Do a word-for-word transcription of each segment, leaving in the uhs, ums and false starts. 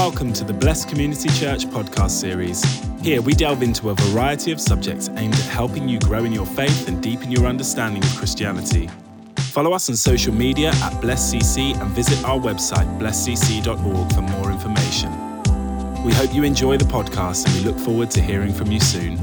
Welcome to the Blessed Community Church podcast series. Here we delve into a variety of subjects aimed at helping you grow in your faith and deepen your understanding of Christianity. Follow us on social media at Blessed C C and visit our website blessed c c dot org for more information. We hope you enjoy the podcast and we look forward to hearing from you soon.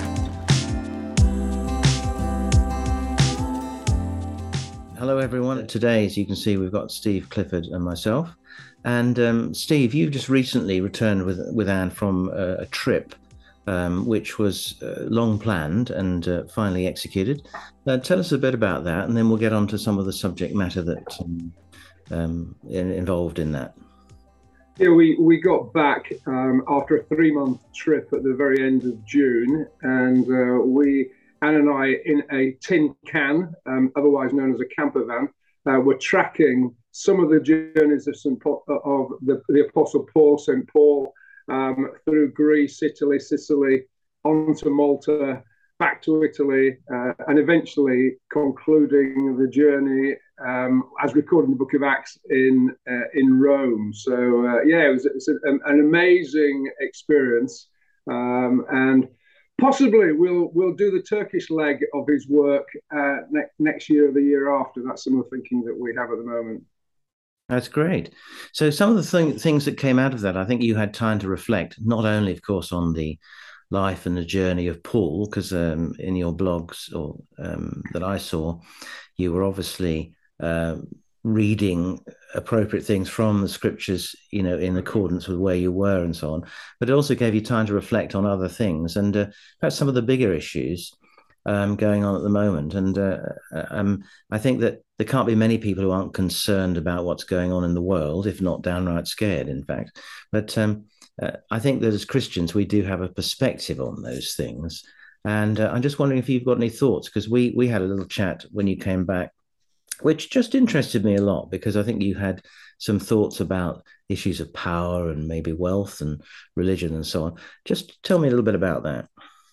Hello everyone. Today, as you can see, we've got Steve Clifford and myself. And um, Steve, you've just recently returned with with Anne from a, a trip, um, which was uh, long planned and uh, finally executed. Uh, tell us a bit about that, and then we'll get on to some of the subject matter that um, um, in, involved in that. Yeah, we, we got back um, after a three-month trip at the very end of June, and uh, we, Anne and I, in a tin can, um, otherwise known as a camper van, uh, were tracking some of the journeys of, Saint Paul, of the, the Apostle Paul, Saint Paul, um, through Greece, Italy, Sicily, onto Malta, back to Italy, uh, and eventually concluding the journey um, as recorded in the Book of Acts in uh, in Rome. So uh, yeah, it was, it was an, an amazing experience, um, and possibly we'll we'll do the Turkish leg of his work uh, ne- next year or the year after. That's some of the thinking that we have at the moment. That's great. So some of the th- things that came out of that, I think you had time to reflect, not only, of course, on the life and the journey of Paul, because um, in your blogs or um, that I saw, you were obviously uh, reading appropriate things from the scriptures, you know, in accordance with where you were and so on. But it also gave you time to reflect on other things and uh, perhaps some of the bigger issues um, going on at the moment. And uh, um, I think that there can't be many people who aren't concerned about what's going on in the world, if not downright scared, in fact. But um, uh, I think that as Christians, we do have a perspective on those things. And uh, I'm just wondering if you've got any thoughts, because we we had a little chat when you came back, which just interested me a lot, because I think you had some thoughts about issues of power and maybe wealth and religion and so on. Just tell me a little bit about that.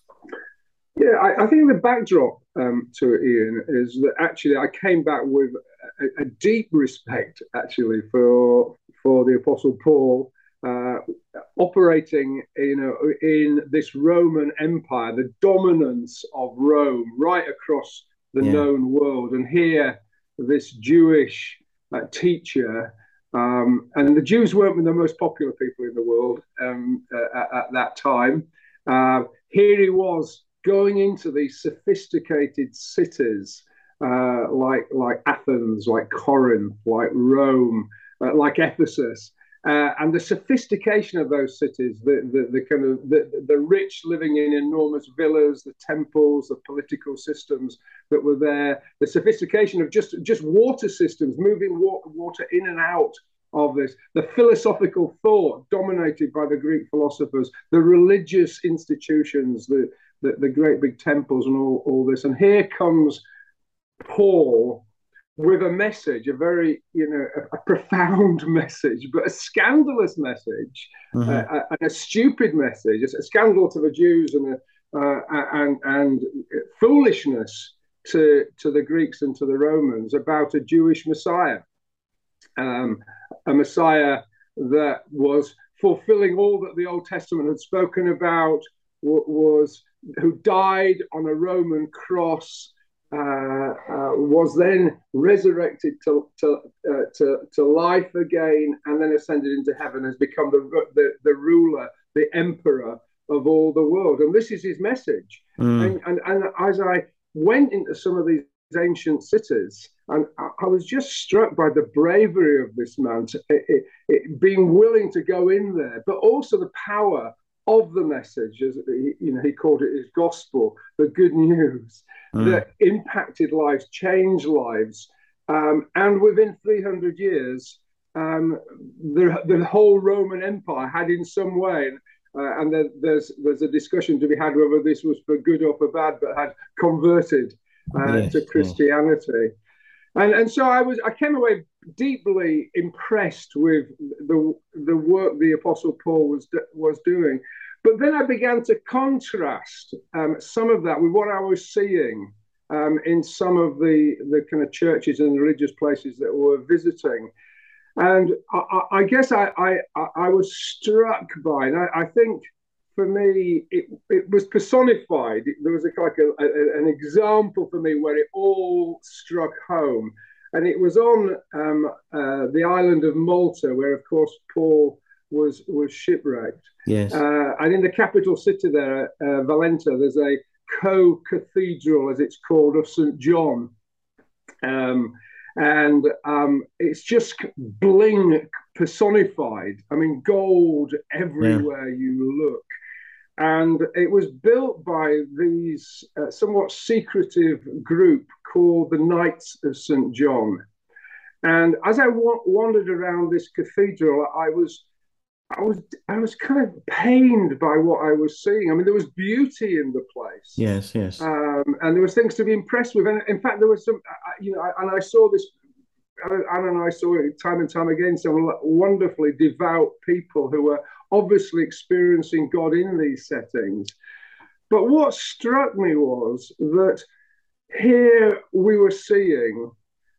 Yeah, I, I think the backdrop um, to it, Ian, is that actually I came back with a, a deep respect, actually, for for the Apostle Paul, uh, operating, you know, in this Roman Empire, the dominance of Rome right across the yeah. known world, and here this Jewish uh, teacher, um, and the Jews weren't the most popular people in the world um, uh, at, at that time. Uh, here he was, going into these sophisticated cities uh, like like Athens, like Corinth, like Rome, uh, like Ephesus, uh, and the sophistication of those cities, the the, the kind of the, the rich living in enormous villas, the temples, the political systems that were there, the sophistication of just just water systems, moving wa- water in and out of this, the philosophical thought dominated by the Greek philosophers, the religious institutions, the The, the great big temples and all, all this. And here comes Paul with a message, a very, you know, a, a profound message, but a scandalous message, mm-hmm. uh, a, and a stupid message. It's a scandal to the Jews and a, uh, and and foolishness to to the Greeks and to the Romans about a Jewish Messiah, um, a Messiah that was fulfilling all that the Old Testament had spoken about, was who died on a Roman cross, uh, uh, was then resurrected to to, uh, to to life again, and then ascended into heaven, has become the, the the ruler, the emperor of all the world. And this is his message. Mm. And, and and as I went into some of these ancient cities, and I, I was just struck by the bravery of this man, to, it, it, it, being willing to go in there, but also the power of the message, as you know, he called it his gospel, the good news mm. that impacted lives, changed lives, um, and within three hundred years, um, the the whole Roman Empire had, in some way, uh, and there, there's there's a discussion to be had whether this was for good or for bad, but had converted uh, yes, to Christianity, yes. and and so I was I came away deeply impressed with the the work the Apostle Paul was was doing. But then I began to contrast um, some of that with what I was seeing um, in some of the, the kind of churches and religious places that we were visiting. And I, I guess I, I, I was struck by, and I, I think for me, it, it was personified. There was a, like a, a, an example for me where it all struck home. And it was on um, uh, the island of Malta, where, of course, Paul was was shipwrecked. Yes. Uh, and in the capital city there, uh, Valletta, there's a co-cathedral, as it's called, of Saint John. Um, and um, it's just bling personified. I mean, gold everywhere yeah. you look. And it was built by these uh, somewhat secretive group called the Knights of Saint John. And as I wa- wandered around this cathedral, I was, I was, I was kind of pained by what I was seeing. I mean, there was beauty in the place. Yes, yes. Um, and there was things to be impressed with. And in fact, there was some, you know, and I saw this. Anna and I saw it time and time again. Some wonderfully devout people who were obviously experiencing God in these settings. But what struck me was that here we were seeing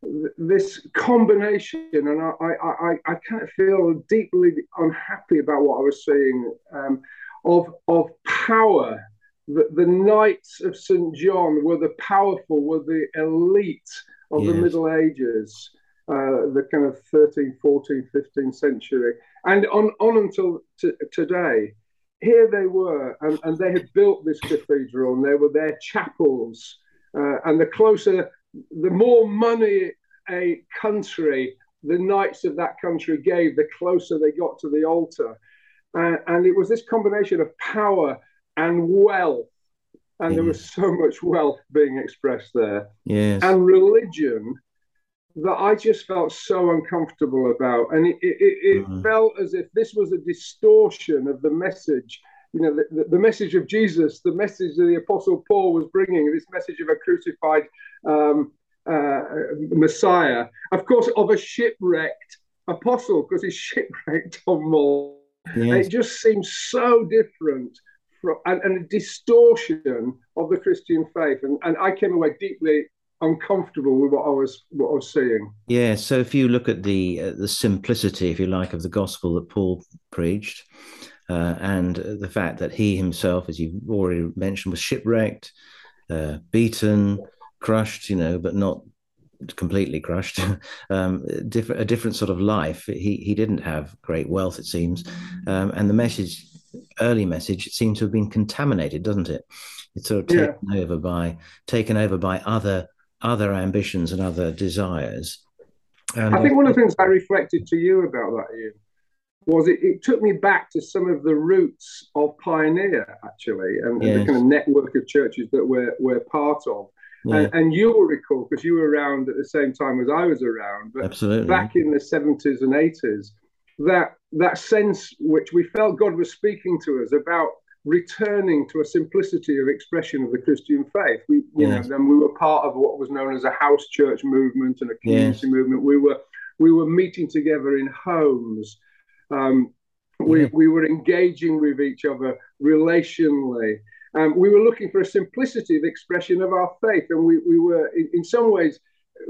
this combination, and I, I, I, I kind of feel deeply unhappy about what I was seeing, um, of, of power. The, the Knights of Saint John were the powerful, were the elite of yes. the Middle Ages. Uh, the kind of thirteenth, fourteenth, fifteenth century, and on, on until t- today. Here they were, and, and they had built this cathedral, and they were their chapels. Uh, and the closer, the more money a country, the knights of that country gave, the closer they got to the altar. Uh, and it was this combination of power and wealth. And yes. there was so much wealth being expressed there. Yes. And religion that I just felt so uncomfortable about. And it, it, it mm-hmm. felt as if this was a distortion of the message, you know, the, the message of Jesus, the message that the Apostle Paul was bringing, this message of a crucified um, uh, Messiah, of course, of a shipwrecked apostle, because he's shipwrecked on Malta. Yes. It just seems so different from, and, and a distortion of the Christian faith. And, and I came away deeply uncomfortable with what I was what I was seeing. Yeah. So if you look at the uh, the simplicity, if you like, of the gospel that Paul preached, uh, and the fact that he himself, as you've already mentioned, was shipwrecked, uh, beaten, crushed, you know, but not completely crushed. um, different a different sort of life. He he didn't have great wealth, it seems, um, and the message, early message, seems to have been contaminated, doesn't it? It's sort of taken yeah. over by taken over by other. other ambitions and other desires. And I think one of the things I reflected to you about that, Ian, was it, it took me back to some of the roots of Pioneer, actually, and, yes. and the kind of network of churches that we're, we're part of. Yeah. And, and you will recall, because you were around at the same time as I was around, but Absolutely. back in the seventies and eighties, that, that sense which we felt God was speaking to us about returning to a simplicity of expression of the Christian faith. We, you yes. know, then we were part of what was known as a house church movement and a community yes. movement. We were we were meeting together in homes. Um, we yeah. we were engaging with each other relationally. Um, we were looking for a simplicity of expression of our faith, and we we were in, in some ways.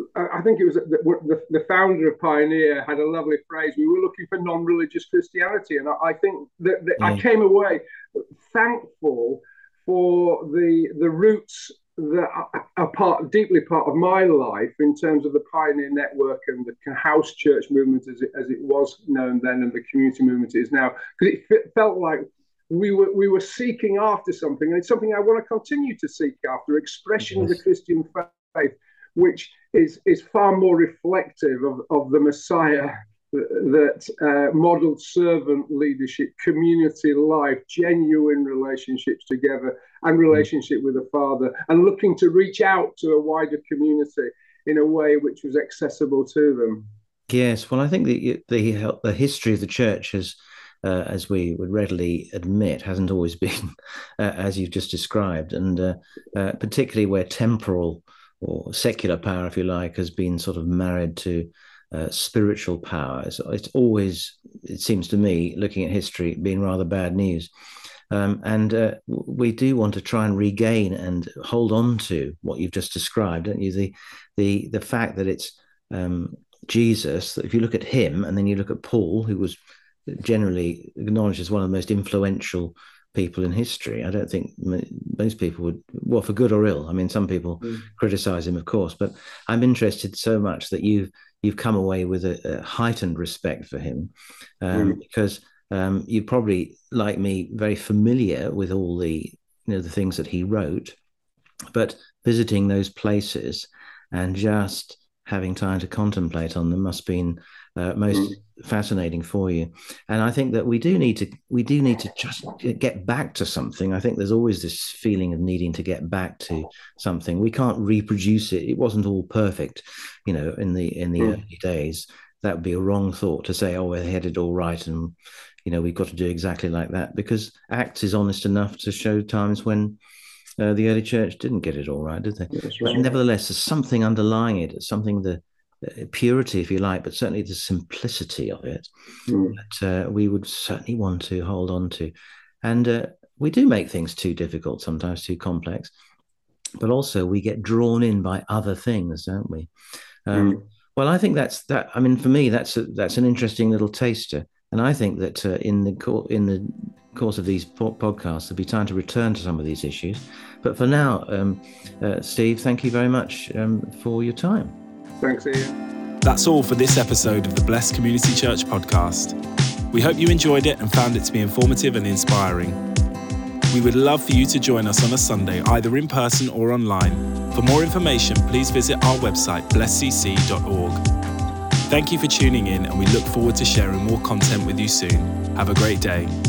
I think it was the, the, the founder of Pioneer had a lovely phrase. We were looking for non-religious Christianity, and I, I think that, that yeah. I came away thankful for the the roots that are part, deeply part of my life in terms of the Pioneer Network and the house church movement as it, as it was known then, and the community movement is now, because it felt like we were we were seeking after something, and it's something I want to continue to seek after, expression yes. of the Christian faith, which is is far more reflective of, of the Messiah that uh, modeled servant leadership, community life, genuine relationships together, and relationship with the Father, and looking to reach out to a wider community in a way which was accessible to them. Yes, well, I think the the, the history of the church has, uh, as we would readily admit, hasn't always been uh, as you've just described, and uh, uh, particularly where temporal or secular power, if you like, has been sort of married to uh, spiritual power. It's, it's always, it seems to me, looking at history, been rather bad news. Um, and uh, we do want to try and regain and hold on to what you've just described, don't you? The the the fact that it's um, Jesus, that if you look at him and then you look at Paul, who was generally acknowledged as one of the most influential people in history, I don't think most people would, well, for good or ill. I mean, some people mm. criticize him, of course, but I'm interested so much that you've you've come away with a, a heightened respect for him, um, mm. because um, you're probably, like me, very familiar with all the you know the things that he wrote, but visiting those places and just having time to contemplate on them must have been uh, most mm. fascinating for you. And I think that we do need to we do need to just get back to something. I think there's always this feeling of needing to get back to something. We can't reproduce it. It wasn't all perfect, you know, in the in the mm. early days. That would be a wrong thought to say, oh, we had it all right and, you know, we've got to do exactly like that, because Acts is honest enough to show times when Uh, the early church didn't get it all right, did they? Right. But nevertheless, there's something underlying it, something, the uh, purity, if you like, but certainly the simplicity of it mm. that uh, we would certainly want to hold on to. And uh, we do make things too difficult, sometimes too complex, but also we get drawn in by other things, don't we? Um, mm. Well, I think that's that. I mean, for me, that's a, that's an interesting little taster. And I think that uh, in the co- in the course of these po- podcasts, there'll be time to return to some of these issues. But for now, um, uh, Steve, thank you very much um, for your time. Thanks, Ian. That's all for this episode of the Blessed Community Church podcast. We hope you enjoyed it and found it to be informative and inspiring. We would love for you to join us on a Sunday, either in person or online. For more information, please visit our website, bless c c dot org. Thank you for tuning in, and we look forward to sharing more content with you soon. Have a great day.